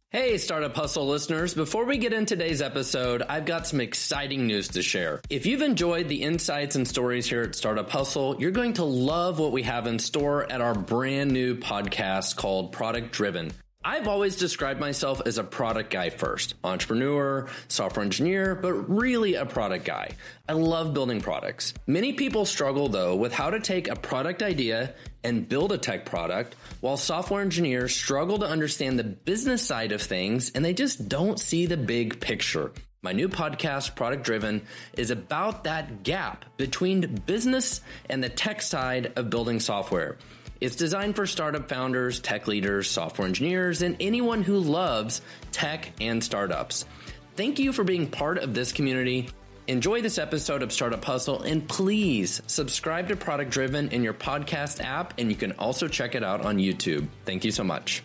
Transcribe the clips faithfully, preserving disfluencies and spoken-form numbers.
Hey, Startup Hustle listeners. Before we get into today's episode, I've got some exciting news to share. If you've enjoyed the insights and stories here at Startup Hustle, you're going to love what we have in store at our brand new podcast called Product Driven. I've always described myself as a product guy first, entrepreneur, software engineer, but really a product guy. I love building products. Many people struggle though with how to take a product idea and build a tech product, while software engineers struggle to understand the business side of things and they just don't see the big picture. My new podcast, Product Driven, is about that gap between business and the tech side of building software. It's designed for startup founders, tech leaders, software engineers, and anyone who loves tech and startups. Thank you for being part of this community. Enjoy this episode of Startup Hustle, and please subscribe to Product Driven in your podcast app, and you can also check it out on YouTube. Thank you so much.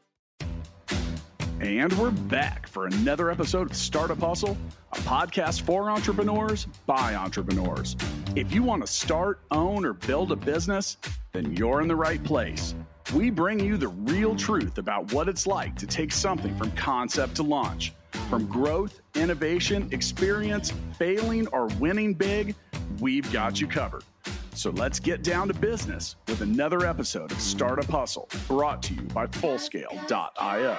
And we're back for another episode of Startup Hustle, a podcast for entrepreneurs by entrepreneurs. If you want to start, own, or build a business, then you're in the right place. We bring you the real truth about what it's like to take something from concept to launch. From growth, innovation, experience, failing, or winning big, we've got you covered. So let's get down to business with another episode of Startup Hustle, brought to you by Fullscale dot io.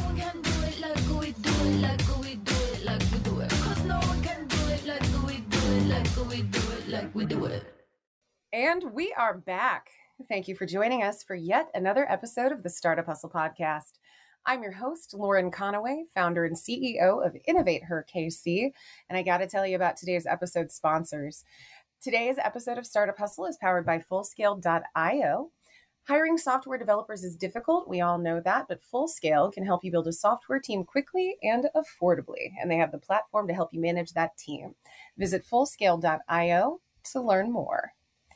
And we are back. Thank you for joining us for yet another episode of the Startup Hustle podcast. I'm your host, Lauren Conaway, founder and C E O of Innovate Her K C, and I got to tell you about today's episode sponsors. Today's episode of Startup Hustle is powered by Fullscale dot io. Hiring software developers is difficult. We all know that, but Fullscale can help you build a software team quickly and affordably, and they have the platform to help you manage that team. Visit Fullscale dot io to learn more.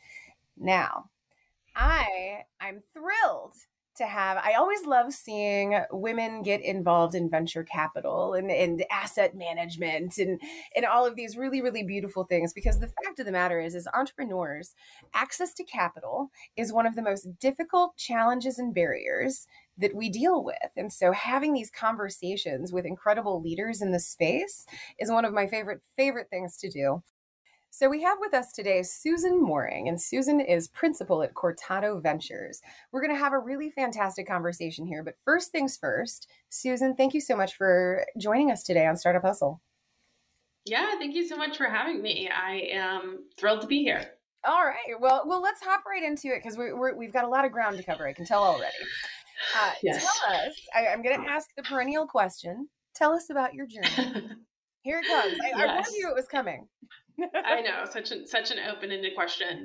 Now, I, I'm thrilled to have, I always love seeing women get involved in venture capital and, and asset management and, and all of these really, really beautiful things, because the fact of the matter is, as entrepreneurs, access to capital is one of the most difficult challenges and barriers that we deal with. And so having these conversations with incredible leaders in the space is one of my favorite, favorite things to do. So we have with us today Susan Mooring, and Susan is principal at Cortado Ventures. We're going to have a really fantastic conversation here, but first things first, Susan, thank you so much for joining us today on Startup Hustle. Yeah, thank you so much for having me. I am thrilled to be here. All right, well, well, let's hop right into it, because we, we're, we've got a lot of ground to cover, I can tell already. Uh, yes. Tell us, I, I'm going to ask the perennial question, tell us about your journey. Here it comes. I, yes. I warned you it was coming. I know, such an such an open-ended question.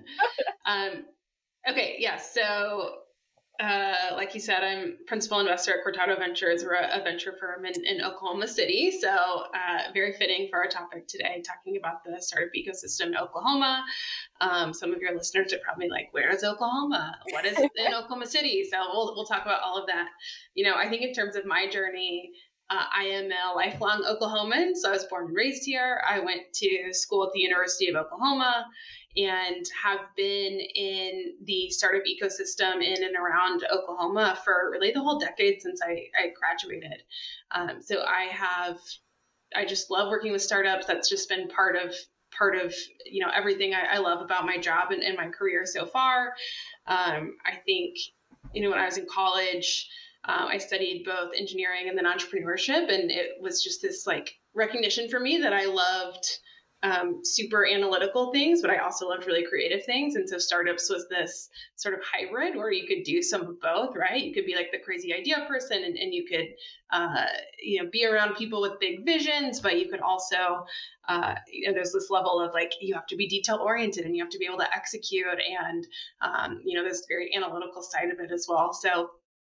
Um, okay, yes. Yeah, so, uh, like you said, I'm principal investor at Cortado Ventures. We're a, a venture firm in, in Oklahoma City. So, uh, very fitting for our topic today, talking about the startup ecosystem in Oklahoma. Um, some of your listeners are probably like, "Where is Oklahoma? What is in Oklahoma City?" So, we'll we'll talk about all of that. You know, I think in terms of my journey, Uh, I am a lifelong Oklahoman, so I was born and raised here. I went to school at the University of Oklahoma and have been in the startup ecosystem in and around Oklahoma for really the whole decade since I, I graduated. Um, so I have, I just love working with startups. That's just been part of part of you know everything I, I love about my job and, and my career so far. Um, I think you know when I was in college, Um, I studied both engineering and then entrepreneurship, and it was just this like recognition for me that I loved um, super analytical things, but I also loved really creative things. And so startups was this sort of hybrid where you could do some of both, right? You could be like the crazy idea person, and, and you could, uh, you know, be around people with big visions, but you could also, uh, you know, there's this level of like, you have to be detail oriented and you have to be able to execute. And, um, you know, there's very analytical side of it as well. So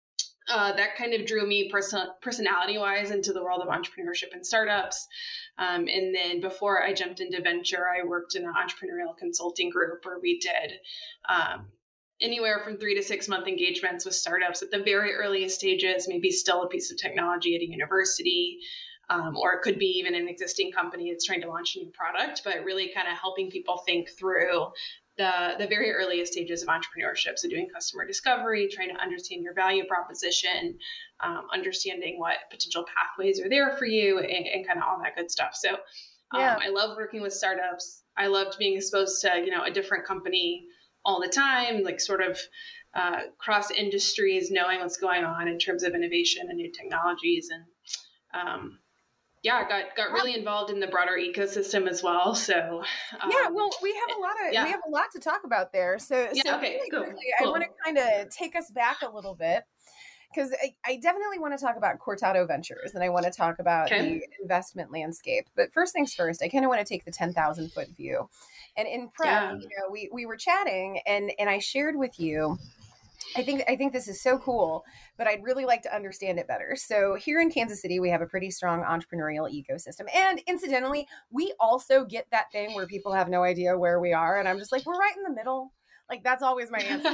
Uh, that kind of drew me person- personality-wise into the world of entrepreneurship and startups. Um, and then before I jumped into venture, I worked in an entrepreneurial consulting group where we did um, anywhere from three to six month engagements with startups at the very earliest stages, maybe still a piece of technology at a university, um, or it could be even an existing company that's trying to launch a new product, but really kind of helping people think through the, the very earliest stages of entrepreneurship. So doing customer discovery, trying to understand your value proposition, um, understanding what potential pathways are there for you, and, and kind of all that good stuff. So um, yeah. I love working with startups. I loved being exposed to, you know, a different company all the time, like sort of uh, cross industries, knowing what's going on in terms of innovation and new technologies. And um, yeah, got got really involved in the broader ecosystem as well. So um, yeah, well, we have a lot of yeah. we have a lot to talk about there. So, yeah, so okay, really cool. quickly, cool. I want to kind of take us back a little bit, because I, I definitely want to talk about Cortado Ventures, and I want to talk about okay. the investment landscape. But first things first, I kind of want to take the ten thousand foot view. And in prep, yeah. you know, we we were chatting, and and I shared with you. I think I think this is so cool, but I'd really like to understand it better. So here in Kansas City, we have a pretty strong entrepreneurial ecosystem. And incidentally, we also get that thing where people have no idea where we are. And I'm just like, we're right in the middle. Like, that's always my answer.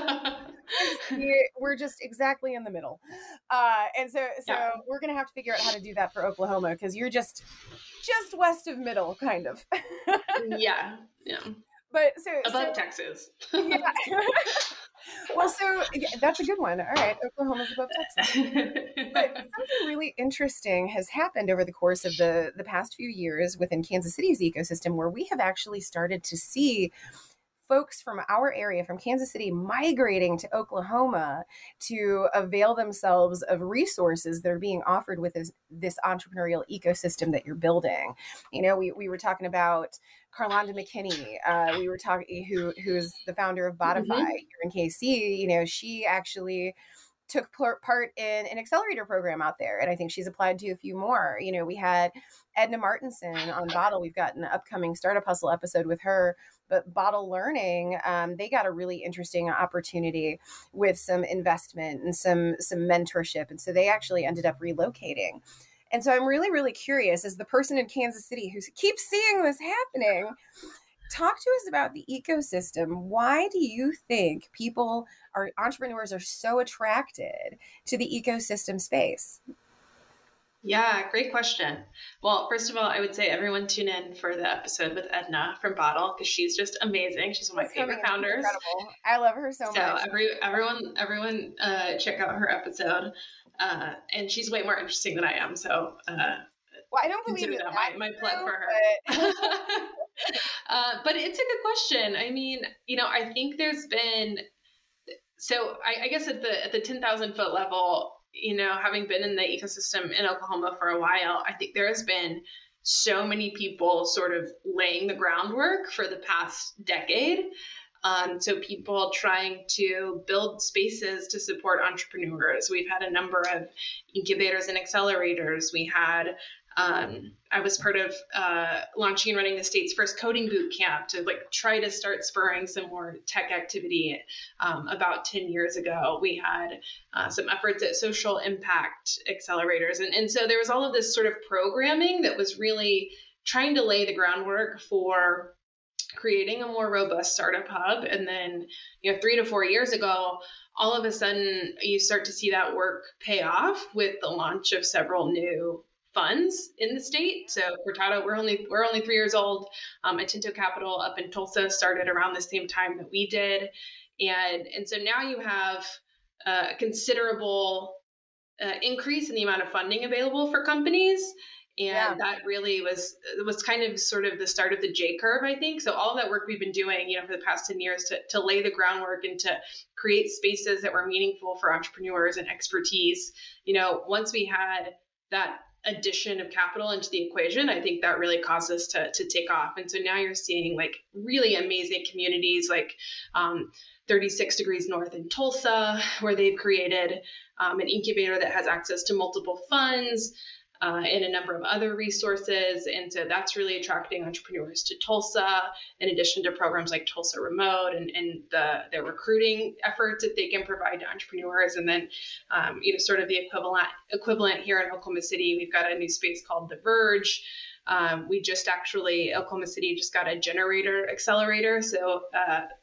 We're just exactly in the middle. Uh, and so so yeah. we're going to have to figure out how to do that for Oklahoma, because you're just just west of middle, kind of. yeah. Yeah. But so above so, Texas. yeah. Well, so yeah, that's a good one. All right. Oklahoma's above Texas. But something really interesting has happened over the course of the, the past few years within Kansas City's ecosystem, where we have actually started to see folks from our area, from Kansas City, migrating to Oklahoma to avail themselves of resources that are being offered with this, this entrepreneurial ecosystem that you're building. You know, we, we were talking about Carlonda McKinney, uh, we were talking, who who's the founder of Botify mm-hmm. here in K C. You know, she actually took part in an accelerator program out there, and I think she's applied to a few more. You know, we had Edna Martinson on Bottle. We've got an upcoming Startup Hustle episode with her. But Bottle Learning, um, they got a really interesting opportunity with some investment and some some mentorship, and so they actually ended up relocating. And so I'm really, really curious, as the person in Kansas City who keeps seeing this happening, talk to us about the ecosystem. Why do you think people, are entrepreneurs, are so attracted to the ecosystem space? Yeah, great question. Well, first of all, I would say everyone tune in for the episode with Edna from Bottle, because she's just amazing. She's one of my favorite founders. Incredible. I love her so, so much. So every, everyone, everyone uh, check out her episode. Uh, and she's way more interesting than I am. So uh, well, I don't believe that, that my, my plug for her. But... uh, but it's a good question. I mean, you know, I think there's been, so I, I guess at the at the ten thousand foot level, you know, having been in the ecosystem in Oklahoma for a while, I think there has been so many people sort of laying the groundwork for the past decade. Um, so people trying to build spaces to support entrepreneurs. We've had a number of incubators and accelerators. We had, um, I was part of uh, launching and running the state's first coding boot camp to like try to start spurring some more tech activity um, about ten years ago. We had uh, some efforts at social impact accelerators. And, and so there was all of this sort of programming that was really trying to lay the groundwork for creating a more robust startup hub. And then, you know, three to four years ago, all of a sudden you start to see that work pay off with the launch of several new funds in the state. So Cortado, we're only we're only three years old. Um, Atento Capital up in Tulsa started around the same time that we did, and and so now you have a considerable uh, increase in the amount of funding available for companies. And yeah. that really was was kind of sort of the start of the J curve, I think. So all of that work we've been doing, you know, for the past ten years to, to lay the groundwork and to create spaces that were meaningful for entrepreneurs and expertise. You know, once we had that addition of capital into the equation, I think that really caused us to, to take off. And so now you're seeing like really amazing communities like um, thirty-six Degrees North in Tulsa, where they've created um, an incubator that has access to multiple funds. Uh, and a number of other resources. And so that's really attracting entrepreneurs to Tulsa, in addition to programs like Tulsa Remote and, and the, the recruiting efforts that they can provide to entrepreneurs. And then, um, you know, sort of the equivalent equivalent here in Oklahoma City, we've got a new space called The Verge. Um, we just actually, Oklahoma City just got a generator accelerator. So uh,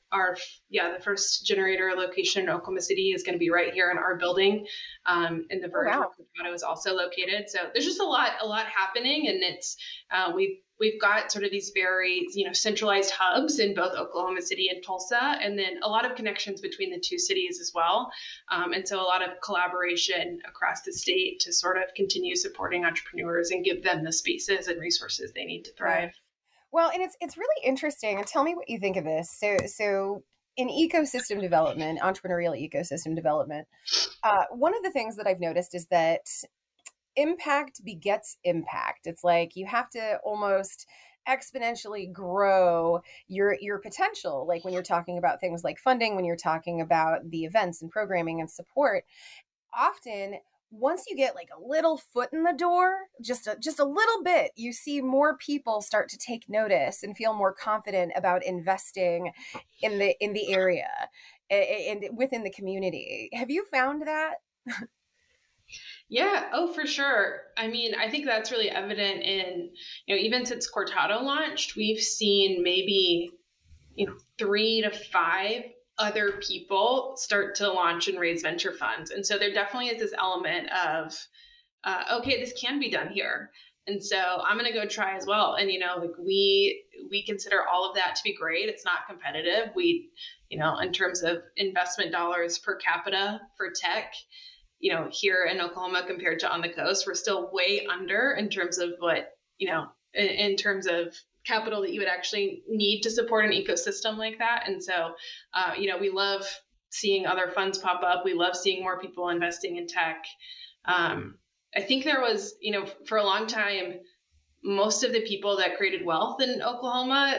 our, yeah, the first generator location in Oklahoma City is going to be right here in our building, um, in the Verge wow. where Cortado is also located. So there's just a lot, a lot happening, and it's uh, we've we've got sort of these very, you know, centralized hubs in both Oklahoma City and Tulsa, and then a lot of connections between the two cities as well. Um, and so a lot of collaboration across the state to sort of continue supporting entrepreneurs and give them the spaces and resources they need to thrive. Right. Well, and it's it's really interesting. And tell me what you think of this. So, so in ecosystem development, entrepreneurial ecosystem development, uh, one of the things that I've noticed is that impact begets impact. It's like you have to almost exponentially grow your your potential. Like when you're talking about things like funding, when you're talking about the events and programming and support, often once you get like a little foot in the door, just a, just a little bit, you see more people start to take notice and feel more confident about investing in the in the area and, and within the community. Have you found that? Yeah, oh, for sure. I mean, I think that's really evident in, you know, even since Cortado launched, we've seen maybe, you know, three to five other people start to launch and raise venture funds. And so there definitely is this element of, uh, okay, this can be done here. And so I'm going to go try as well. And, you know, like we, we consider all of that to be great. It's not competitive. We, you know, in terms of investment dollars per capita for tech, you know, here in Oklahoma compared to on the coast, we're still way under in terms of what, you know, in, in terms of capital that you would actually need to support an ecosystem like that. And so, uh, you know, we love seeing other funds pop up. We love seeing more people investing in tech. Um, I think there was, you know, for a long time, most of the people that created wealth in Oklahoma,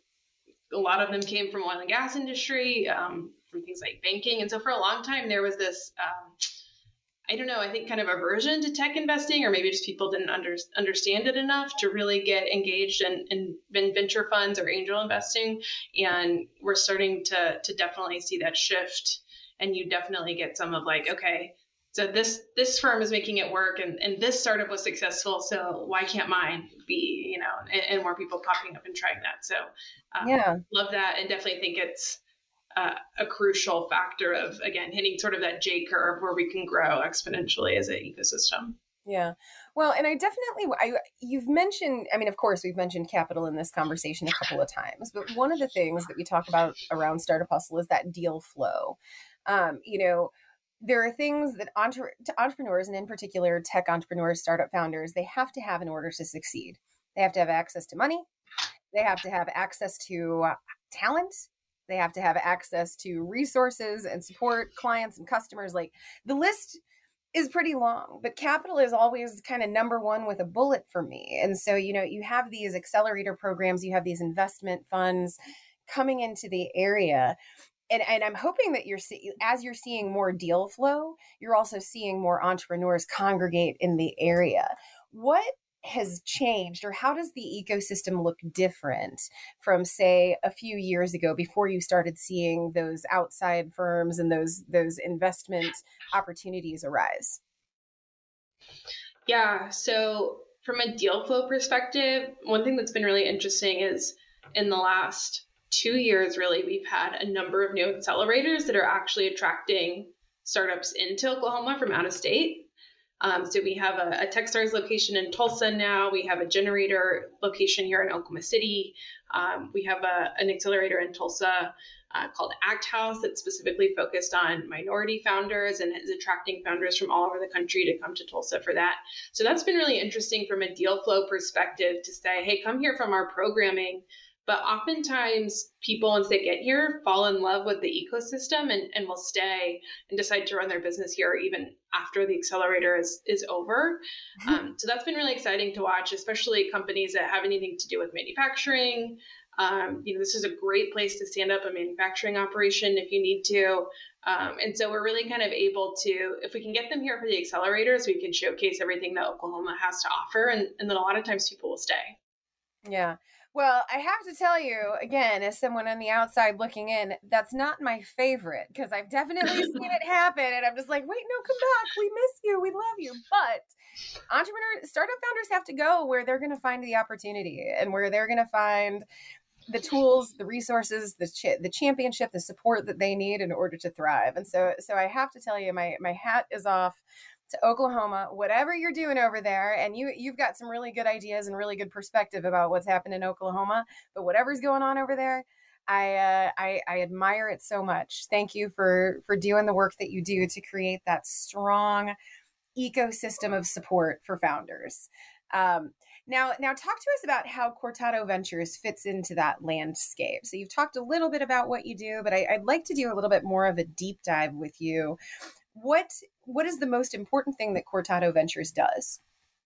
a lot of them came from oil and gas industry, um, from things like banking. And so for a long time, there was this, um, I don't know, I think kind of aversion to tech investing, or maybe just people didn't under, understand it enough to really get engaged in, in, in venture funds or angel investing. And we're starting to to definitely see that shift. And you definitely get some of like, okay, so this this firm is making it work, and, and this startup was successful, so why can't mine be, you know, and, and more people popping up and trying that. So um, yeah, love that, and definitely think it's Uh, a crucial factor of, again, hitting sort of that J curve where we can grow exponentially as an ecosystem. Yeah. Well, and I definitely, I, you've mentioned, I mean, of course, we've mentioned capital in this conversation a couple of times, but one of the things that we talk about around Startup Hustle is that deal flow. Um, you know, there are things that entre- entrepreneurs, and in particular tech entrepreneurs, startup founders, they have to have in order to succeed. They have to have access to money. They have to have access to uh, talent. They have to have access to resources and support clients and customers. Like the list is pretty long, but capital is always kind of number one with a bullet for me. And so, you know, you have these accelerator programs, you have these investment funds coming into the area. And, and I'm hoping that you're see, as you're seeing more deal flow, you're also seeing more entrepreneurs congregate in the area. What has changed, or how does the ecosystem look different from, say, a few years ago before you started seeing those outside firms and those those investment opportunities arise? Yeah, so from a deal flow perspective, one thing that's been really interesting is in the last two years, really, we've had a number of new accelerators that are actually attracting startups into Oklahoma from out of state. Um, so we have a, a Techstars location in Tulsa now. We have a generator location here in Oklahoma City. Um, we have a, an accelerator in Tulsa uh, called Act House that's specifically focused on minority founders and is attracting founders from all over the country to come to Tulsa for that. So that's been really interesting from a deal flow perspective to say, hey, come here from our programming. But oftentimes people, once they get here, fall in love with the ecosystem and, and will stay and decide to run their business here even after the accelerator is, is over. Mm-hmm. Um, so that's been really exciting to watch, especially companies that have anything to do with manufacturing. Um, you know, this is a great place to stand up a manufacturing operation if you need to. Um, and so we're really kind of able to, if we can get them here for the accelerators, we can showcase everything that Oklahoma has to offer. And, and then a lot of times people will stay. Yeah. Well, I have to tell you, again, as someone on the outside looking in, that's not my favorite, because I've definitely seen it happen. And I'm just like, wait, no, come back. We miss you. We love you. But entrepreneurs, startup founders have to go where they're going to find the opportunity and where they're going to find the tools, the resources, the ch- the championship, the support that they need in order to thrive. And so, so I have to tell you, my my hat is off to Oklahoma, whatever you're doing over there. And you, you've got some really good ideas and really good perspective about what's happened in Oklahoma, but whatever's going on over there, I, uh, I, I admire it so much. Thank you for, for doing the work that you do to create that strong ecosystem of support for founders. Um, now, now talk to us about how Cortado Ventures fits into that landscape. So you've talked a little bit about what you do, but I, I'd like to do a little bit more of a deep dive with you. What what is the most important thing that Cortado Ventures does?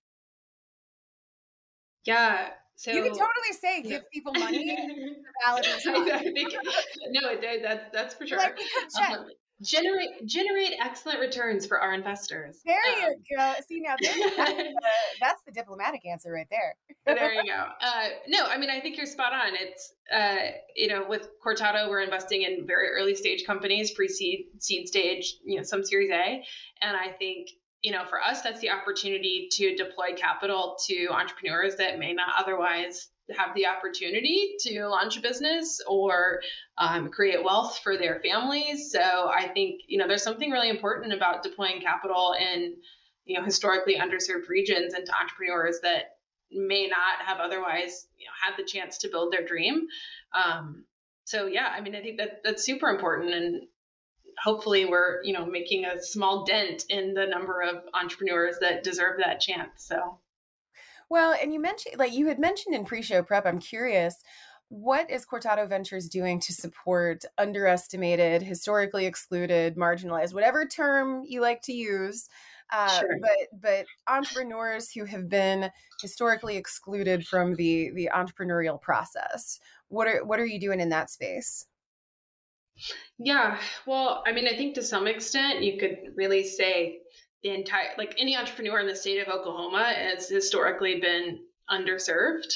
Yeah, so you can totally say give yeah. people money. I think, no, it, that, that's for sure. Like, um, generate generate excellent returns for our investors. There um, you go. See, now that's the, that's the diplomatic answer right there. There you go. Uh, no, I mean, I think you're spot on. It's, uh, you know, with Cortado, we're investing in very early stage companies, pre-seed, seed stage, you know, some Series A. And I think, you know, for us, that's the opportunity to deploy capital to entrepreneurs that may not otherwise have the opportunity to launch a business or um, create wealth for their families. So I think, you know, there's something really important about deploying capital in, you know, historically underserved regions into entrepreneurs that may not have otherwise, you know, had the chance to build their dream. Um, so yeah, I mean, I think that that's super important, and hopefully we're, you know, making a small dent in the number of entrepreneurs that deserve that chance. So. Well, and you mentioned, like you had mentioned in pre-show prep, I'm curious, what is Cortado Ventures doing to support underestimated, historically excluded, marginalized, whatever term you like to use, uh, sure. but but entrepreneurs who have been historically excluded from the the entrepreneurial process? What are what are you doing in that space? Yeah, well, I mean, I think to some extent you could really say the entire, like any entrepreneur in the state of Oklahoma has historically been underserved,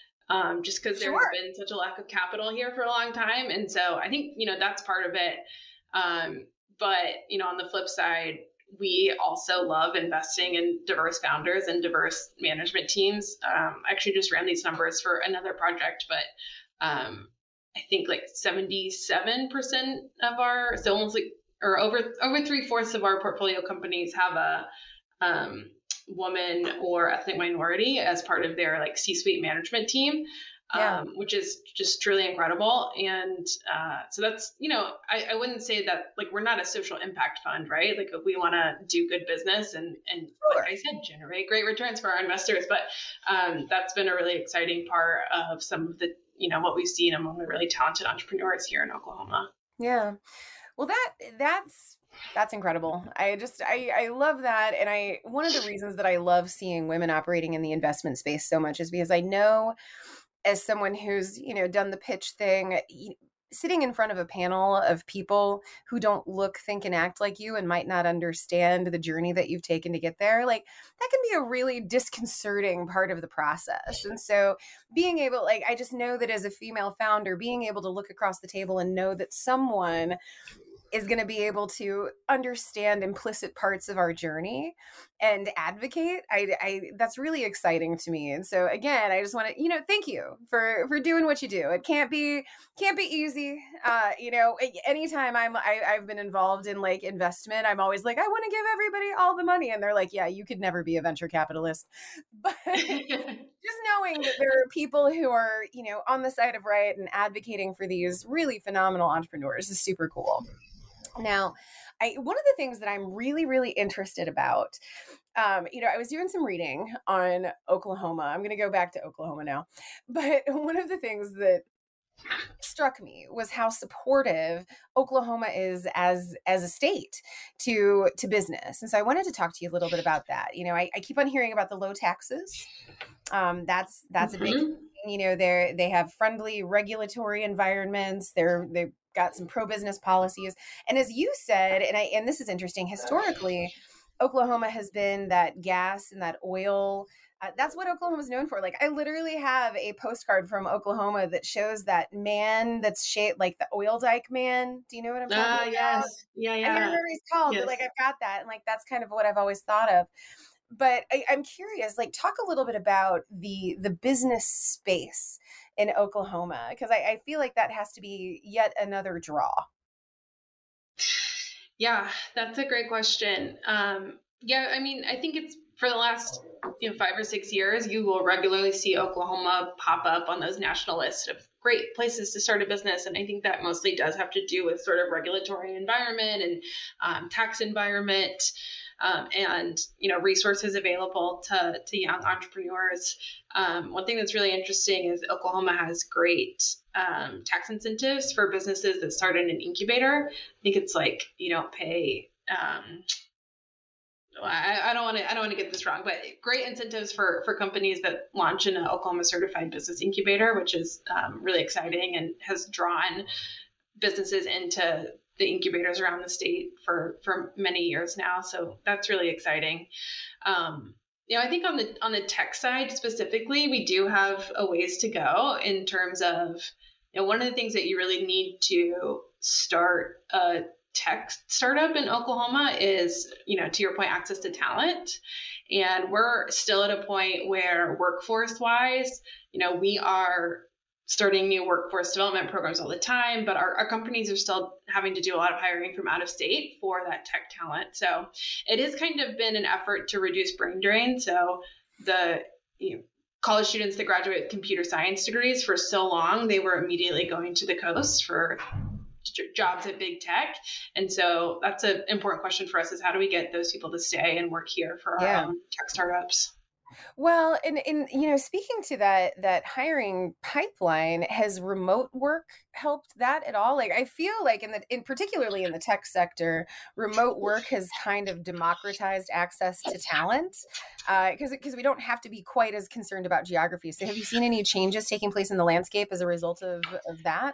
um, just because sure. there's been such a lack of capital here for a long time. And so I think, you know, that's part of it. Um, but, you know, on the flip side, we also love investing in diverse founders and diverse management teams. Um, I actually just ran these numbers for another project, but um, I think like seventy-seven percent of our, so almost like, or over over three fourths of our portfolio companies have a um, woman or ethnic minority as part of their like C-suite management team, yeah. um, which is just truly incredible. And uh, so that's, you know, I, I wouldn't say that like we're not a social impact fund, right? Like we want to do good business and, and sure. like I said, generate great returns for our investors. But um, that's been a really exciting part of some of the, you know, what we've seen among the really talented entrepreneurs here in Oklahoma. Yeah. Well, that that's that's incredible. I just I, I love that. And I one of the reasons that I love seeing women operating in the investment space so much is because I know, as someone who's, you know, done the pitch thing, sitting in front of a panel of people who don't look, think, and act like you and might not understand the journey that you've taken to get there, like that can be a really disconcerting part of the process. And so being able, like, I just know that as a female founder, being able to look across the table and know that someone is going to be able to understand implicit parts of our journey and advocate. I, I, that's really exciting to me. And so again, I just want to, you know, thank you for, for doing what you do. It can't be, can't be easy. Uh, you know, anytime I'm, I, I've been involved in like investment, I'm always like, I want to give everybody all the money. And they're like, yeah, you could never be a venture capitalist. But just knowing that there are people who are, you know, on the side of right and advocating for these really phenomenal entrepreneurs is super cool. Now, I, one of the things that I'm really, really interested about, um, you know, I was doing some reading on Oklahoma. I'm going to go back to Oklahoma now. But one of the things that struck me was how supportive Oklahoma is as as a state to to business. And so I wanted to talk to you a little bit about that. You know, I, I keep on hearing about the low taxes. Um, that's that's mm-hmm. a big thing. You know, they're they have friendly regulatory environments. They're they've got some pro-business policies. And as you said, and I and this is interesting, historically, Oklahoma has been that gas and that oil. Uh, that's what Oklahoma is known for. Like I literally have a postcard from Oklahoma that shows that man that's shaped like the oil dike man. Do you know what I'm talking uh, about? Yes. Yeah, yeah. I can't remember what he's called, yes. but like I've got that. And like that's kind of what I've always thought of. but I, I'm curious, like, talk a little bit about the the business space in Oklahoma, because I, I feel like that has to be yet another draw. Yeah, that's a great question. Um, yeah, I mean, I think it's for the last you know five or six years, you will regularly see Oklahoma pop up on those national lists of great places to start a business. And I think that mostly does have to do with sort of regulatory environment and um, tax environment. Um, and, you know, resources available to, to young entrepreneurs. Um, one thing that's really interesting is Oklahoma has great um, tax incentives for businesses that start in an incubator. I think it's like, you don't pay, um, I, I don't want to, I don't want to get this wrong, but great incentives for, for companies that launch in an Oklahoma certified business incubator, which is um, really exciting and has drawn businesses into the incubators around the state for, for many years now. So that's really exciting. Um, you know, I think on the, on the tech side specifically, we do have a ways to go in terms of, you know, one of the things that you really need to start a tech startup in Oklahoma is, you know, to your point, access to talent. And we're still at a point where workforce wise, you know, we are starting new workforce development programs all the time, but our, our companies are still having to do a lot of hiring from out of state for that tech talent. So it has kind of been an effort to reduce brain drain. So the you know, college students that graduate with computer science degrees, for so long, they were immediately going to the coast for jobs at big tech. And so that's an important question for us, is how do we get those people to stay and work here for our yeah. own tech startups? Well, and, and, you know, speaking to that, that hiring pipeline, has remote work helped that at all? Like, I feel like in the, in particularly in the tech sector, remote work has kind of democratized access to talent, uh, because, because we don't have to be quite as concerned about geography. So have you seen any changes taking place in the landscape as a result of, of that?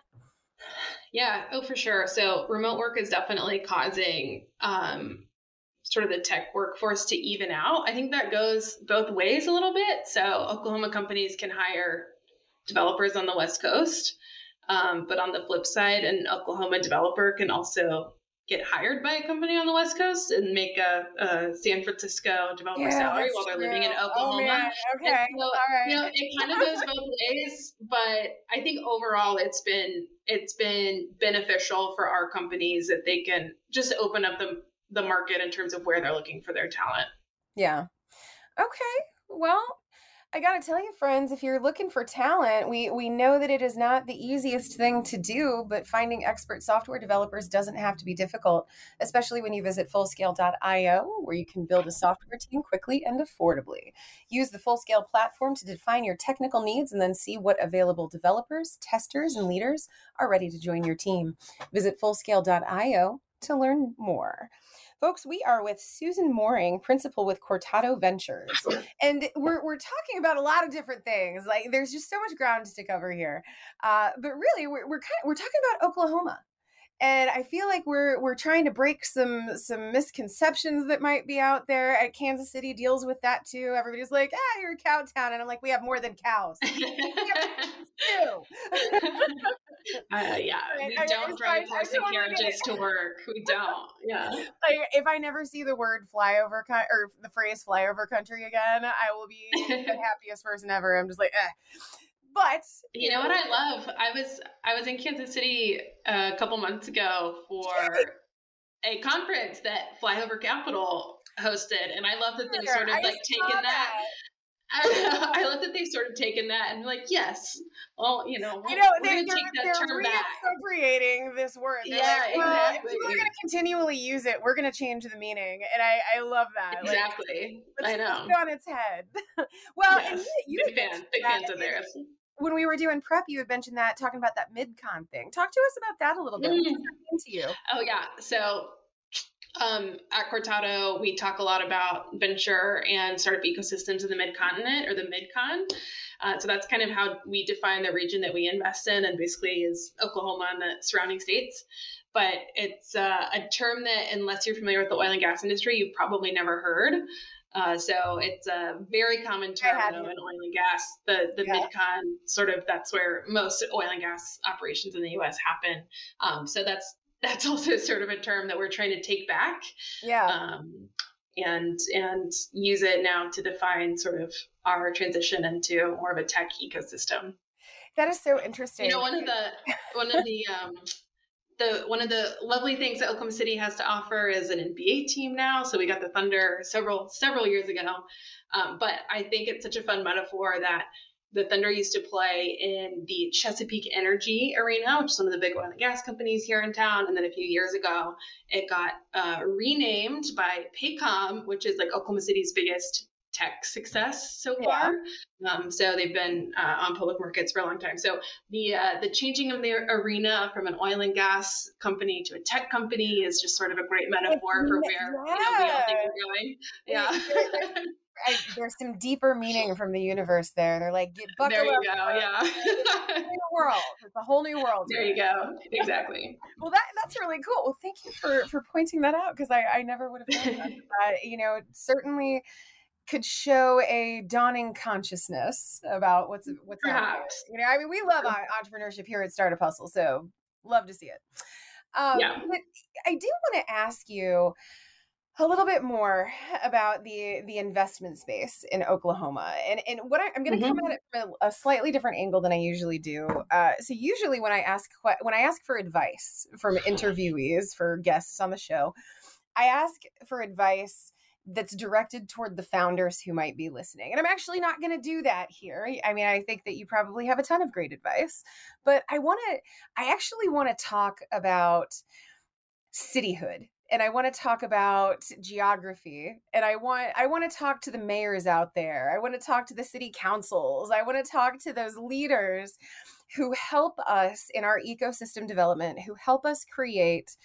Yeah, oh, for sure. So remote work is definitely causing, um, sort of the tech workforce to even out. I think that goes both ways a little bit. So Oklahoma companies can hire developers on the West Coast. Um, but on the flip side, an Oklahoma developer can also get hired by a company on the West Coast and make a, a San Francisco developer yeah, salary while they're true. living in Oklahoma. Oh, man. Okay. So, all right. You know, it kind of goes both ways, but I think overall it's been, it's been beneficial for our companies that they can just open up the the market in terms of where they're looking for their talent. Yeah. Okay. Well, I got to tell you, friends, if you're looking for talent, we, we know that it is not the easiest thing to do, but finding expert software developers doesn't have to be difficult, especially when you visit fullscale dot io, where you can build a software team quickly and affordably. Use the Fullscale platform to define your technical needs and then see what available developers, testers, and leaders are ready to join your team. Visit fullscale dot io to learn more. Folks, we are with Susan Mooring, principal with Cortado Ventures, and we're we're talking about a lot of different things. Like, there's just so much ground to cover here, uh, but really, we're we're kind of, we're talking about Oklahoma, and I feel like we're we're trying to break some some misconceptions that might be out there. At Kansas City deals with that too. Everybody's like, ah, you're a cow town, and I'm like, we have more than cows. uh, yeah, we I, don't I, drive I, horse and carriages to work. We don't. Yeah. Like, if I never see the word flyover co- or the phrase flyover country again, I will be the happiest person ever. I'm just like, eh. But you know what I love? I was I was in Kansas City a couple months ago for a conference that Flyover Capital hosted, and I love that they've sort of like taken that. that. I, I love that they've sort of taken that and like, yes, well, you know, we're, you know, we're going to take that they're term back. Reappropriating this word. They're yeah, like, well, exactly. If we're going to continually use it, we're going to change the meaning, and I, I love that. Exactly. Like, I know. It's on its head. Well, yes. and you, you big fan, big fans of theirs. When we were doing prep, you had mentioned that, talking about that MidCon thing. Talk to us about that a little bit. Mm. What does that mean to you? Oh, yeah. So um, at Cortado, we talk a lot about venture and startup ecosystems in the mid-continent, or the MidCon. Uh, so that's kind of how we define the region that we invest in, and basically is Oklahoma and the surrounding states. But it's uh, a term that, unless you're familiar with the oil and gas industry, you've probably never heard. Uh, so it's a very common term in oil and gas. The the yeah. MidCon, sort of, that's where most oil and gas operations in the U S happen. Um, so that's that's also sort of a term that we're trying to take back. Yeah. Um, and and use it now to define sort of our transition into more of a tech ecosystem. That is so interesting. You know, one of the one of the um, the one of the lovely things that Oklahoma City has to offer is an N B A team now. So we got the Thunder several several years ago, um, but I think it's such a fun metaphor that the Thunder used to play in the Chesapeake Energy Arena, which is one of the big oil and gas companies here in town. And then a few years ago, it got uh, renamed by Paycom, which is like Oklahoma City's biggest tech success so far. Yeah. Um, so they've been uh, on public markets for a long time. So the uh, the changing of the arena from an oil and gas company to a tech company is just sort of a great metaphor for where yeah. you know, we all think we're going. Yeah. I, there's some deeper meaning from the universe there. They're like, get buckle there you up. go, yeah. It's a whole new world. It's a whole new world. There you go. Exactly. Well, that that's really cool. Well, thank you for for pointing that out, because I, I never would have known that. Uh, you know, certainly could show a dawning consciousness about what's what's happening. You know, I mean, we love entrepreneurship here at Startup Hustle, so love to see it. Um, yeah. But I do want to ask you a little bit more about the the investment space in Oklahoma, and and what I, I'm going to mm-hmm. come at it from a, a slightly different angle than I usually do. Uh, so usually when I ask when I ask for advice from interviewees for guests on the show, I ask for advice that's directed toward the founders who might be listening, and I'm actually not going to do that here. I mean, I think that you probably have a ton of great advice, but I want to. I actually want to talk about cityhood. And I want to talk about geography, and I want I want to talk to the mayors out there. I want to talk to the city councils. I want to talk to those leaders who help us in our ecosystem development, who help us create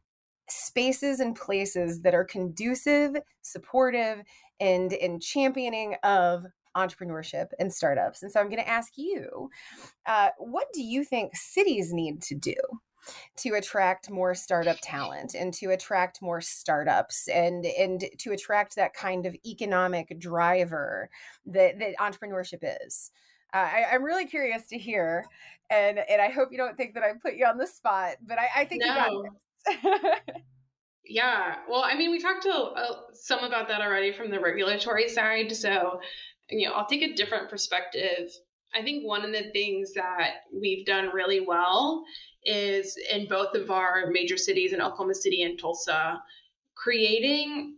spaces and places that are conducive, supportive, and in championing of entrepreneurship and startups. And so I'm going to ask you, uh, what do you think cities need to do to attract more startup talent and to attract more startups and and to attract that kind of economic driver that, that entrepreneurship is? Uh, I, I'm really curious to hear, and and I hope you don't think that I put you on the spot, but I, I think no. you got this. Yeah, well, I mean, we talked to, uh, some about that already from the regulatory side, so you know, I'll take a different perspective. I think one of the things that we've done really well is in both of our major cities, in Oklahoma City and Tulsa, creating,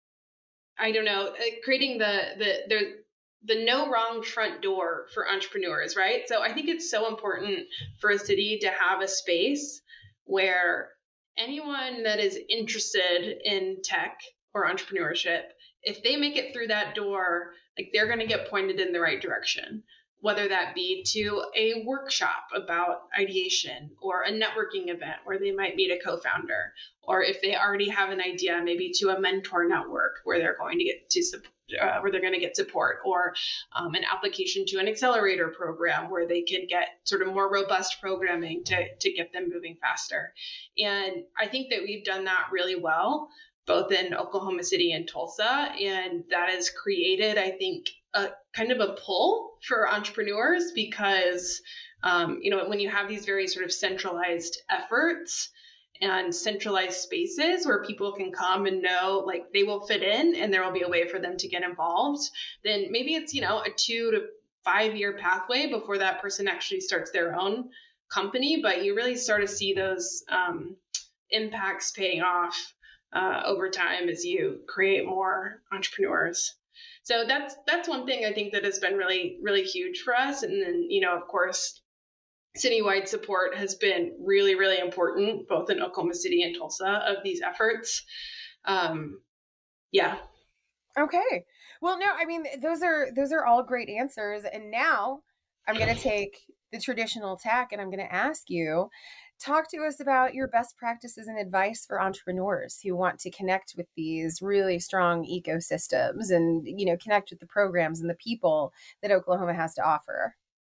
I don't know, creating the, the, the, the no wrong front door for entrepreneurs, right? So I think it's so important for a city to have a space where anyone that is interested in tech or entrepreneurship, if they make it through that door, like they're going to get pointed in the right direction. Whether that be to a workshop about ideation or a networking event where they might meet a co-founder, or if they already have an idea, maybe to a mentor network where they're going to get to uh, where they're going to get support, or um, an application to an accelerator program where they can get sort of more robust programming to to get them moving faster. And I think that we've done that really well, both in Oklahoma City and Tulsa, and that has created, I think, a kind of a pull for entrepreneurs because, um, you know, when you have these very sort of centralized efforts and centralized spaces where people can come and know like they will fit in and there will be a way for them to get involved, then maybe it's, you know, a two to five year pathway before that person actually starts their own company. But you really start to see those um, impacts paying off uh, over time as you create more entrepreneurs. So that's that's one thing I think that has been really, really huge for us. And then, you know, of course, citywide support has been really, really important, both in Oklahoma City and Tulsa, of these efforts. Um, yeah. Okay. Well, no, I mean, those are those are all great answers. And now I'm going to take the traditional tack and I'm going to ask you, talk to us about your best practices and advice for entrepreneurs who want to connect with these really strong ecosystems and, you know, connect with the programs and the people that Oklahoma has to offer.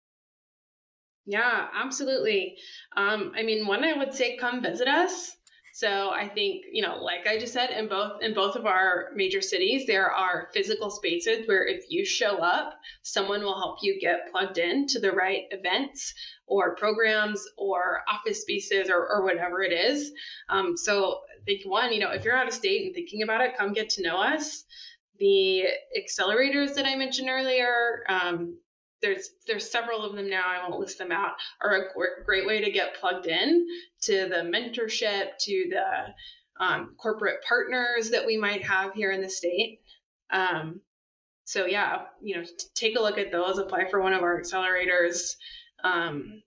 Yeah, absolutely. Um, I mean, one, I would say come visit us. So I think, you know, like I just said, in both in both of our major cities, there are physical spaces where if you show up, someone will help you get plugged in to the right events or programs or office spaces or, or whatever it is. Um, so I think one, you know, if you're out of state and thinking about it, come get to know us. The accelerators that I mentioned earlier, um, there's there's several of them now, I won't list them out, are a great way to get plugged in to the mentorship, to the um, corporate partners that we might have here in the state. Um, so yeah, you know, t- take a look at those, apply for one of our accelerators. Um,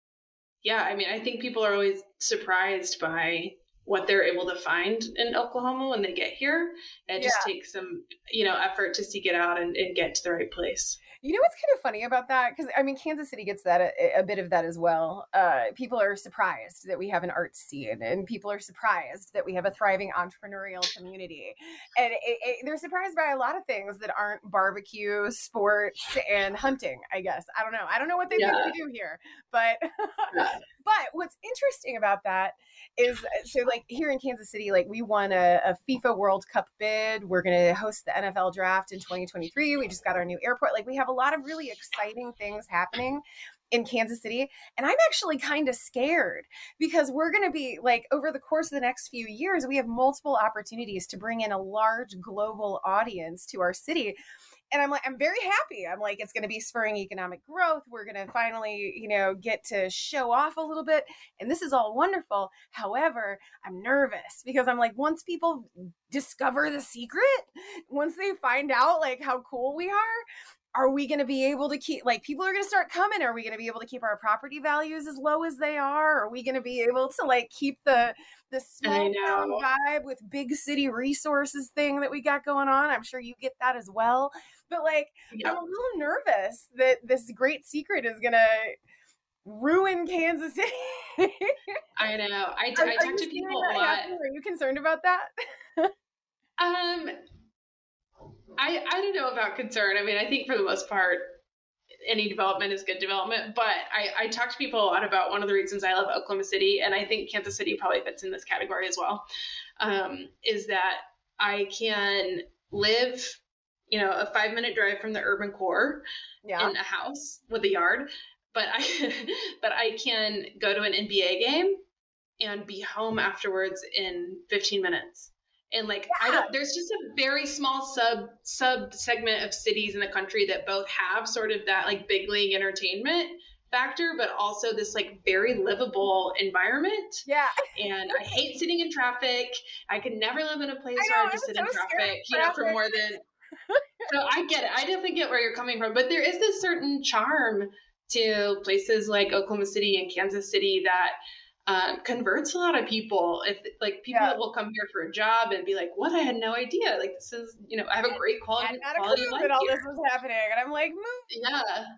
yeah, I mean, I think people are always surprised by what they're able to find in Oklahoma when they get here. It just yeah. takes some, you know, effort to seek it out and, and get to the right place. You know what's kind of funny about that? Because, I mean, Kansas City gets that a, a bit of that as well. Uh, people are surprised that we have an arts scene, and people are surprised that we have a thriving entrepreneurial community. And it, it, they're surprised by a lot of things that aren't barbecue, sports, and hunting, I guess. I don't know. I don't know what they yeah. think we do here. But, yeah. but what's interesting about that is, so like here in Kansas City, like we won a, a FIFA World Cup bid. We're going to host the N F L draft in twenty twenty-three. We just got our new airport. Like we have a lot of really exciting things happening in Kansas City. And I'm actually kind of scared because we're going to be like, over the course of the next few years, we have multiple opportunities to bring in a large global audience to our city. And I'm like, I'm very happy. I'm like, it's going to be spurring economic growth. We're going to finally, you know, get to show off a little bit. And this is all wonderful. However, I'm nervous because I'm like, once people discover the secret, once they find out like how cool we are, are we going to be able to keep, like, people are going to start coming? Are we going to be able to keep our property values as low as they are? Are we going to be able to, like, keep the the small town vibe with big city resources thing that we got going on? I'm sure you get that as well. But, like, yeah. I'm a little nervous that this great secret is going to ruin Kansas City. I know. I, I talk to people a lot. Happen? Are you concerned about that? um. I, I don't know about concern. I mean, I think for the most part, any development is good development. But I, I talk to people a lot about one of the reasons I love Oklahoma City, and I think Kansas City probably fits in this category as well, um, is that I can live, you know, a five minute drive from the urban core yeah. in a house with a yard. But I, but I can go to an N B A game and be home afterwards in fifteen minutes. And like, yeah. I don't, there's just a very small sub sub segment of cities in the country that both have sort of that like big league entertainment factor, but also this like very livable environment. Yeah. And I hate sitting in traffic. I could never live in a place know, where I just sit so in traffic, you know, for more than, so I get it. I definitely get where you're coming from, but there is this certain charm to places like Oklahoma City and Kansas City that Um, converts a lot of people. If like people yeah. will come here for a job and be like, "What? I had no idea. Like this is, you know, I have a great quality, I quality of life that all here." This was happening, and I'm like, "Move, yeah,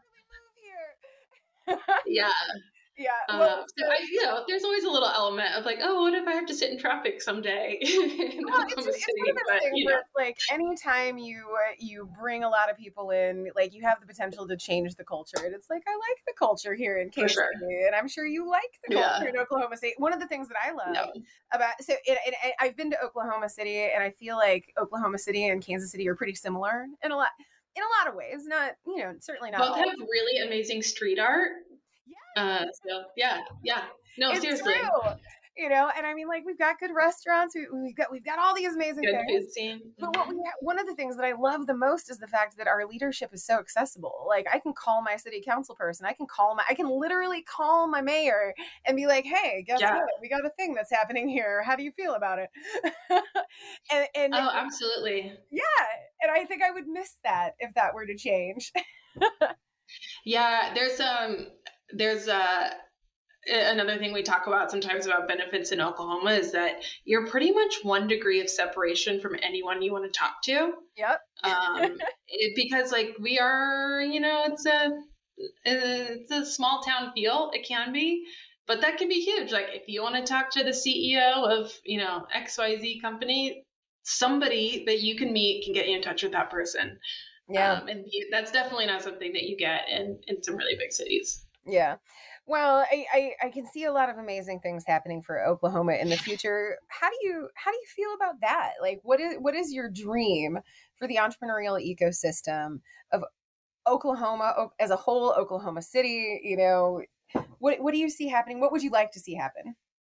move here." yeah. Yeah. Well, um, so I, you know, there's always a little element of like, oh, what if I have to sit in traffic someday? Well, it's, just, it's one of those but, things you know. where it's like anytime you uh, you bring a lot of people in, like you have the potential to change the culture. And it's like, I like the culture here in Kansas sure. City, and I'm sure you like the culture yeah. in Oklahoma City. One of the things that I love no. about so it, it, it, I've been to Oklahoma City, and I feel like Oklahoma City and Kansas City are pretty similar in a lot in a lot of ways. Not you know certainly not. Both all. have really amazing street art. Yeah. Uh, so yeah, yeah. No, it's seriously. True. You know, and I mean, like we've got good restaurants. We, we've got we've got all these amazing good things. Food scene. But what we ha- one of the things that I love the most is the fact that our leadership is so accessible. Like I can call my city council person. I can call my. I can literally call my mayor and be like, "Hey, guess yeah. what? We got a thing that's happening here. How do you feel about it?" and, and oh, absolutely. Yeah, and I think I would miss that if that were to change. yeah, there's um. There's uh, another thing we talk about sometimes about benefits in Oklahoma is that you're pretty much one degree of separation from anyone you want to talk to. Yep. um, it, because like we are, you know, it's a it's a small town feel. It can be, but that can be huge. Like if you want to talk to the C E O of, you know, X Y Z company, somebody that you can meet can get you in touch with that person. Yeah. Um, and that's definitely not something that you get in in some really big cities. Yeah. Well, I, I, I can see a lot of amazing things happening for Oklahoma in the future. How do you how do you feel about that? Like, what is what is your dream for the entrepreneurial ecosystem of Oklahoma as a whole, Oklahoma City? You know, what what do you see happening? What would you like to see happen?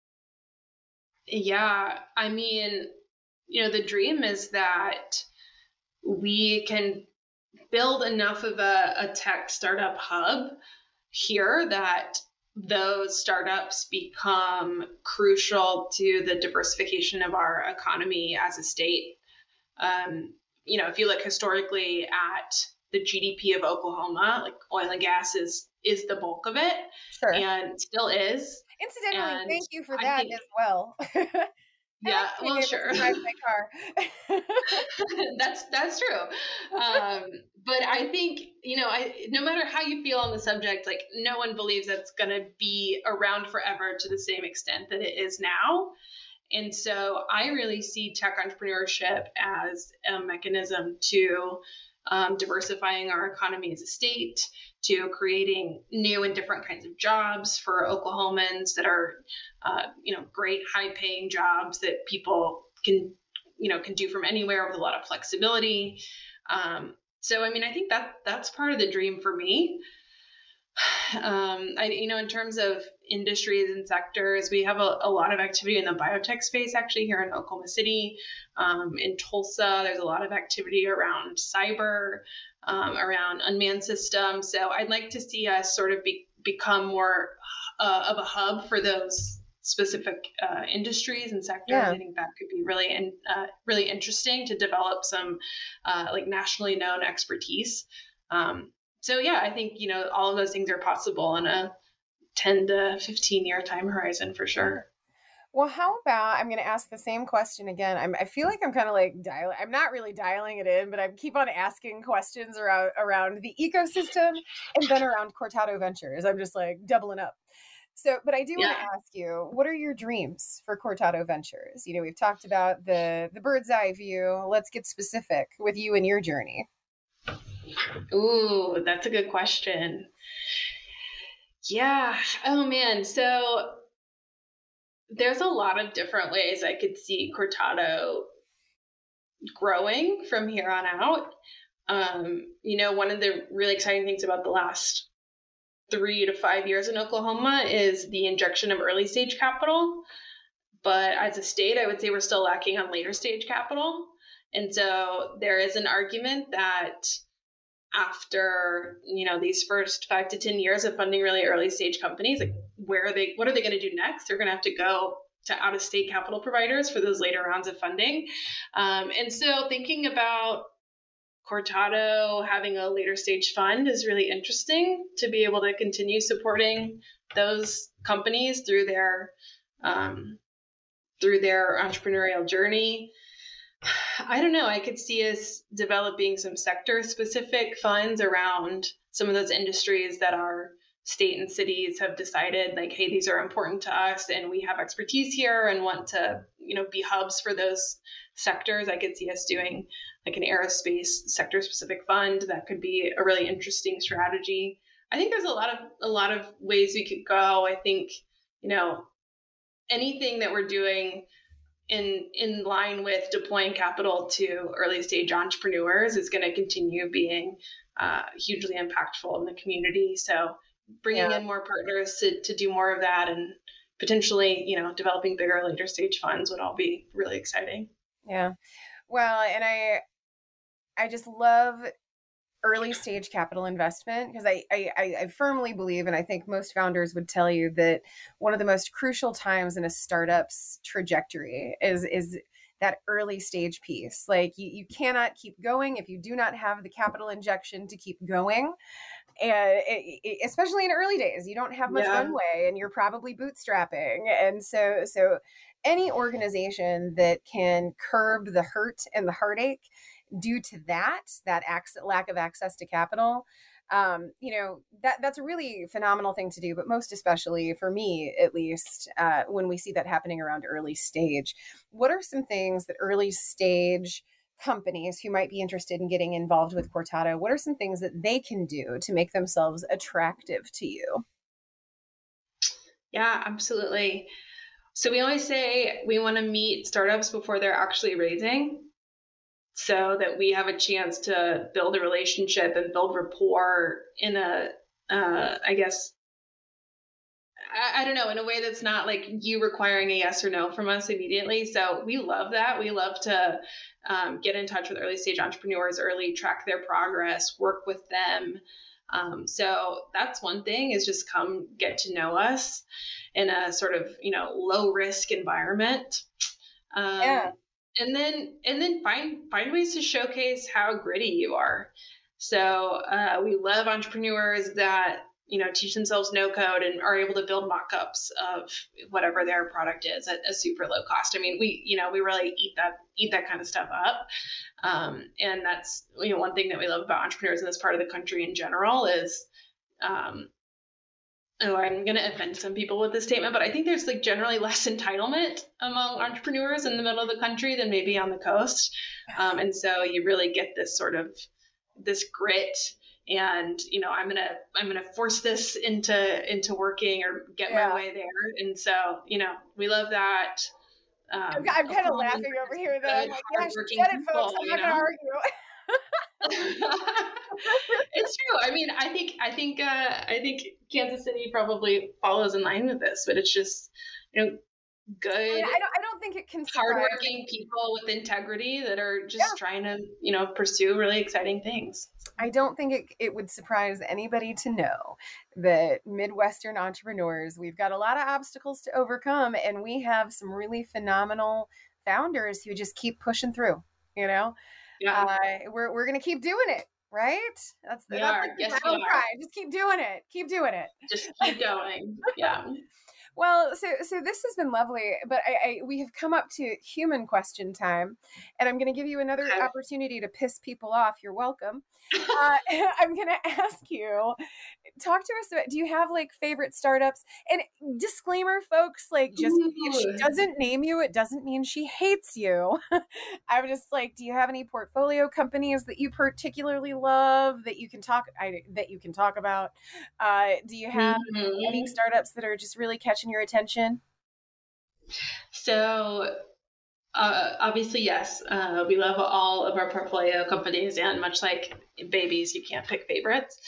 Yeah, I mean, you know, the dream is that we can build enough of a, a tech startup hub here that those startups become crucial to the diversification of our economy as a state. Um, you know, if you look historically at the G D P of Oklahoma, like oil and gas is is the bulk of it, Sure, and still is. Incidentally, And thank you for I that think, as well. yeah, Being well, able sure. to drive my car. that's that's true. Um, but I think, you know, I no matter how you feel on the subject, like no one believes that's going to be around forever to the same extent that it is now. And so I really see tech entrepreneurship as a mechanism to um, diversifying our economy as a state, to creating new and different kinds of jobs for Oklahomans that are, uh, you know, great high paying jobs that people can, you know, can do from anywhere with a lot of flexibility. Um, so, I mean, I think that that's part of the dream for me. Um, I, you know, in terms of industries and sectors, we have a, a lot of activity in the biotech space actually here in Oklahoma City. Um, in Tulsa, there's a lot of activity around cyber, um, around unmanned systems. So I'd like to see us sort of be, become more uh, of a hub for those specific uh, industries and sectors. Yeah. I think that could be really in, uh, really interesting to develop some uh, like nationally known expertise. Um, So yeah, I think, you know, all of those things are possible in a ten to fifteen year time horizon for sure. Well, how about, I'm going to ask the same question again. I'm, I feel like I'm kind of like dialing, I'm not really dialing it in, but I keep on asking questions around, around the ecosystem and then around Cortado Ventures. I'm just like doubling up. So, but I do yeah. want to ask you, what are your dreams for Cortado Ventures? You know, we've talked about the, the bird's eye view. Let's get specific with you and your journey. Ooh, that's a good question. Yeah. Oh man. So there's a lot of different ways I could see Cortado growing from here on out. Um, you know, one of the really exciting things about the last three to five years in Oklahoma is the injection of early stage capital. But as a state, I would say we're still lacking on later stage capital. And so there is an argument that after, you know, these first five to ten years of funding really early stage companies, like where are they, what are they going to do next? They're going to have to go to out of state capital providers for those later rounds of funding. Um, and so thinking about Cortado having a later stage fund is really interesting to be able to continue supporting those companies through their, um, through their entrepreneurial journey. I don't know. I could see us developing some sector specific funds around some of those industries that our state and cities have decided like, hey, these are important to us and we have expertise here and want to, you know, be hubs for those sectors. I could see us doing like an aerospace sector specific fund. That could be a really interesting strategy. I think there's a lot of, a lot of ways we could go. I think, you know, anything that we're doing in in line with deploying capital to early stage entrepreneurs is going to continue being uh, hugely impactful in the community. So bringing yeah. in more partners to, to do more of that and potentially, you know, developing bigger later stage funds would all be really exciting. Yeah. Well, and I, I just love early stage capital investment because I, I, I firmly believe, and I think most founders would tell you that one of the most crucial times in a startup's trajectory is, is that early stage piece. Like you, you cannot keep going if you do not have the capital injection to keep going. And it, it, especially in early days, you don't have much yeah. runway and you're probably bootstrapping. And so, so any organization that can curb the hurt and the heartache due to that, that ac- lack of access to capital, um, you know, that that's a really phenomenal thing to do. But most especially for me, at least, uh, when we see that happening around early stage, what are some things that early stage companies who might be interested in getting involved with Cortado, what are some things that they can do to make themselves attractive to you? Yeah, absolutely. So we always say we want to meet startups before they're actually raising, so that we have a chance to build a relationship and build rapport in a, uh, I guess, I, I don't know, in a way that's not like you requiring a yes or no from us immediately. So we love that. We love to um, get in touch with early stage entrepreneurs early, track their progress, work with them. Um, so that's one thing, is just come get to know us in a sort of, you know, low risk environment. Um, Yeah. and then, and then find, find ways to showcase how gritty you are. So, uh, we love entrepreneurs that, you know, teach themselves no code and are able to build mock-ups of whatever their product is at a super low cost. I mean, we, you know, we really eat that, eat that kind of stuff up. Um, and that's, you know, one thing that we love about entrepreneurs in this part of the country in general is, um, oh, I'm going to offend some people with this statement, but I think there's like generally less entitlement among entrepreneurs in the middle of the country than maybe on the coast. Um, and so you really get this sort of, this grit, and, you know, I'm going to, I'm going to force this into, into working or get Yeah. my way there. And so, you know, we love that. Um, I'm, I'm kind of laughing over here though. I'm like, yeah, she said it, folks. I'm not going to argue. It's true. I mean, I think, I think, uh, I think Kansas City probably follows in line with this, but it's just, you know, good, I, mean, I don't, I don't think it can surprise. hardworking people with integrity that are just Yeah. trying to, you know, pursue really exciting things. I don't think it, it would surprise anybody to know that Midwestern entrepreneurs, we've got a lot of obstacles to overcome, and we have some really phenomenal founders who just keep pushing through, you know? Yeah. Uh, we're we're going to keep doing it, right? That's, We that's are. like the Yes, we battle are. cry. Just keep doing it. Keep doing it. Just keep going. Yeah. Well, so so this has been lovely, but I, I we have come up to human question time, and I'm going to give you another Okay. opportunity to piss people off. You're welcome. Uh, I'm going to ask you, talk to us about, do you have like favorite startups? And disclaimer, folks, like just if she Ooh. doesn't name you, it doesn't mean she hates you. I'm just like, do you have any portfolio companies that you particularly love that you can talk I, that you can talk about? Uh, do you have Mhm. any startups that are just really catching your attention? So, uh, obviously, yes, uh, we love all of our portfolio companies, and much like babies, you can't pick favorites.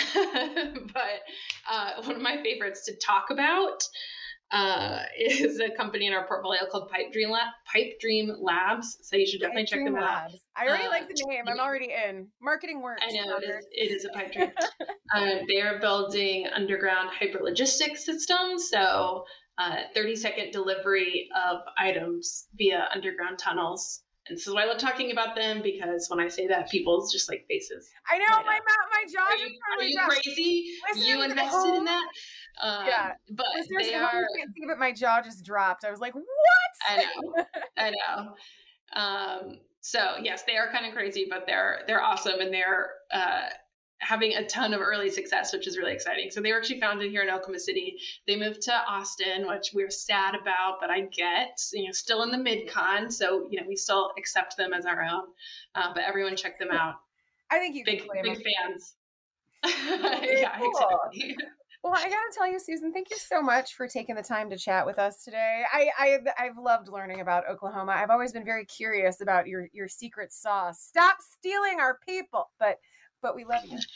But uh, one of my favorites to talk about uh, is a company in our portfolio called Pipe Dream, Lab- Pipe Dream Labs. So you should definitely check Dream them out. Labs. I already Uh, like the name. I'm yeah. already in. Marketing works. I know it Robert. is, it is a pipe dream. um, they are building underground hyperlogistics systems. So uh, thirty second delivery of items via underground tunnels. And this is why I love talking about them, because when I say that, people's just like faces. I know light my up. mouth, my jaw Are just you, are totally you dropped. crazy? Listeners You at invested home- in that? Um, Yeah. But Listeners they at home are. can't see, but my jaw just dropped. I was like, what? I know. I know. Um, so yes, they are kind of crazy, but they're they're awesome, and they're uh, having a ton of early success, which is really exciting. So they were actually founded here in Oklahoma City. They moved to Austin, which we're sad about, but I get, you know, still in the mid-con, so you know we still accept them as our own. Uh, but everyone check them out. I think you can Big claim big them. fans. Yeah, cool. exactly. Well, I gotta tell you, Susan, thank you so much for taking the time to chat with us today. I, I I've loved learning about Oklahoma. I've always been very curious about your your secret sauce. Stop stealing our people, but but we love you.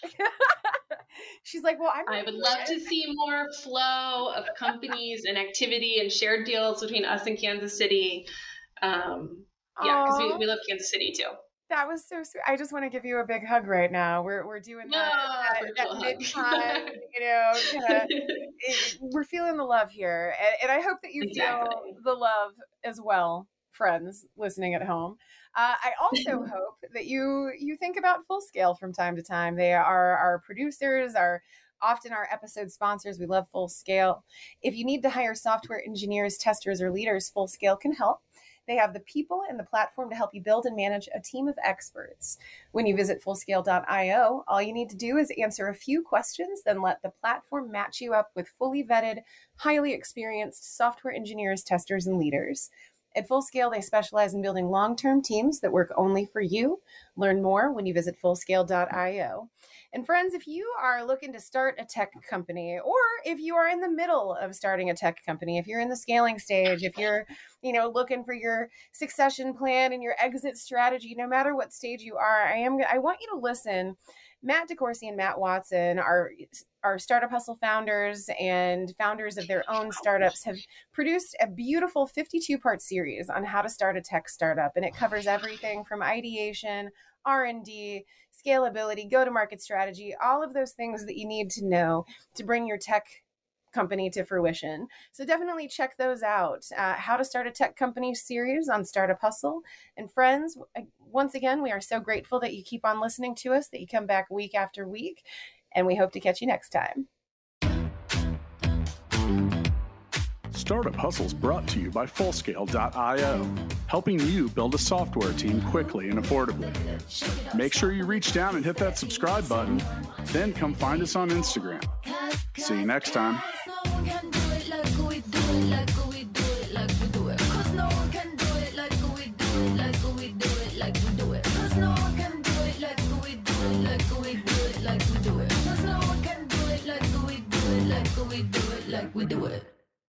She's like, well, I'm. I would love to see more flow of companies and activity and shared deals between us and Kansas City. Um, yeah, because we, we love Kansas City too. That was so sweet. I just want to give you a big hug right now. We're we're doing No, that, that, that virtual hug. mid-time, you know, kinda, it, we're feeling the love here, and, and I hope that you Exactly. feel the love as well, friends listening at home. Uh, I also hope that you you think about Full Scale from time to time. They are our producers, are often our episode sponsors. We love Full Scale. If you need to hire software engineers, testers, or leaders, Full Scale can help. They have the people and the platform to help you build and manage a team of experts. When you visit full scale dot io, all you need to do is answer a few questions, then let the platform match you up with fully vetted, highly experienced software engineers, testers, and leaders. At Fullscale, they specialize in building long-term teams that work only for you. Learn more when you visit fullscale dot io. And friends, if you are looking to start a tech company, or if you are in the middle of starting a tech company, if you're in the scaling stage, if you're, you know, looking for your succession plan and your exit strategy, no matter what stage you are, I am I want you to listen. Matt DeCoursey and Matt Watson are Our Startup Hustle founders and founders of their own startups have produced a beautiful fifty-two part series on how to start a tech startup. And it covers everything from ideation, R and D, scalability, go-to-market strategy, all of those things that you need to know to bring your tech company to fruition. So definitely check those out. Uh, how to Start a Tech Company series on Startup Hustle. And friends, once again, we are so grateful that you keep on listening to us, that you come back week after week. And we hope to catch you next time. Startup Hustle is brought to you by fullscale dot io, helping you build a software team quickly and affordably. Make sure you reach down and hit that subscribe button, then come find us on Instagram. See you next time. We do it.